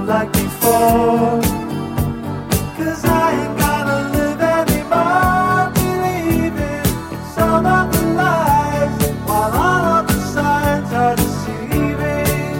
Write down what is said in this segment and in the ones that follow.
like before. 'Cause I ain't gotta live anymore, believing some of the lies, while all of the signs are deceiving.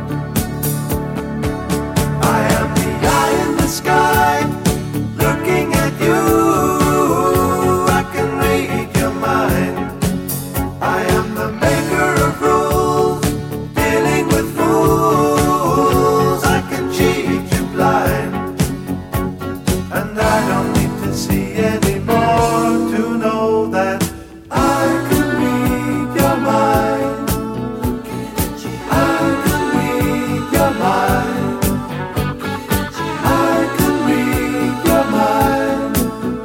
I am the eye in the sky, looking at you. I can read your mind. I am the maker of rules, dealing with fools. I can cheat you blind, and I don't need to see anymore to know that I can read your mind. I can read your mind. I can read your mind.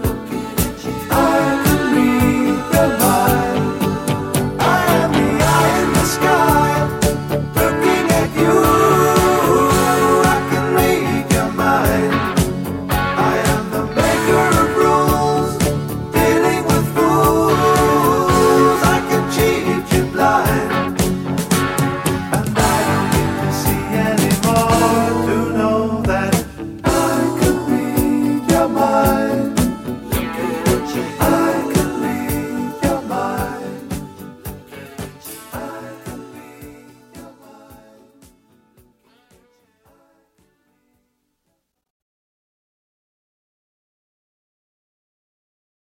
I can read your mind. I am the eye in the sky, looking at you. I can read your mind. I am the maker of rules, dealing with fools. I can cheat you blind, and I don't need to see anymore to know that I can read your mind. I